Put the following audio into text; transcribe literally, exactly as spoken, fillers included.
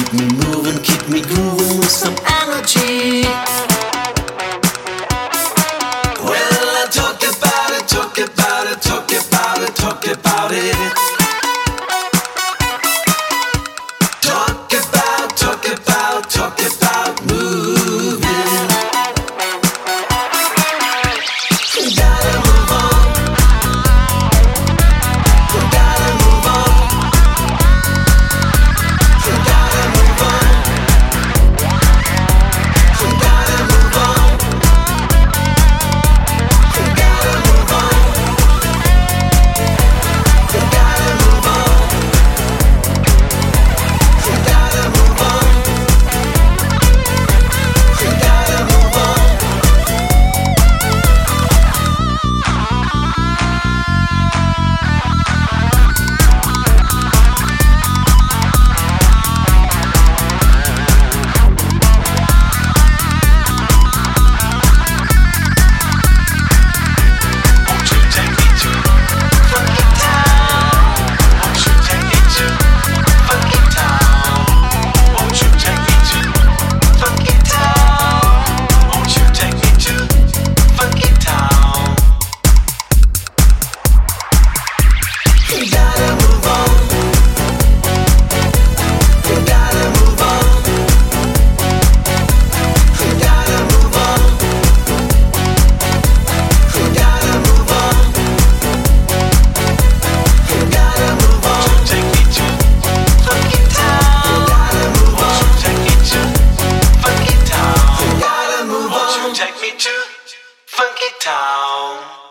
Keep me moving, keep me grooving with some energy. Well, I talk about it, talk about it, talk about it, talk about it. Talk about, talk about, talk about moving. We gotta move on. We gotta move on. We gotta move on. We gotta move on. We gotta move on. We gotta move on. We gotta move on. We gotta move on. Won't you take me to Funky Town? Won't you take me to Funky Town? Won't you take me to Funky Town? Won't you take me to Funky Town? We gotta move on. We gotta move on. We gotta move on. We gotta move on. We gotta move on. Won't you take me to Funky Town? We gotta move on. Won't you take me to Funky Town? We gotta move on. Won't you take me to Funky Town?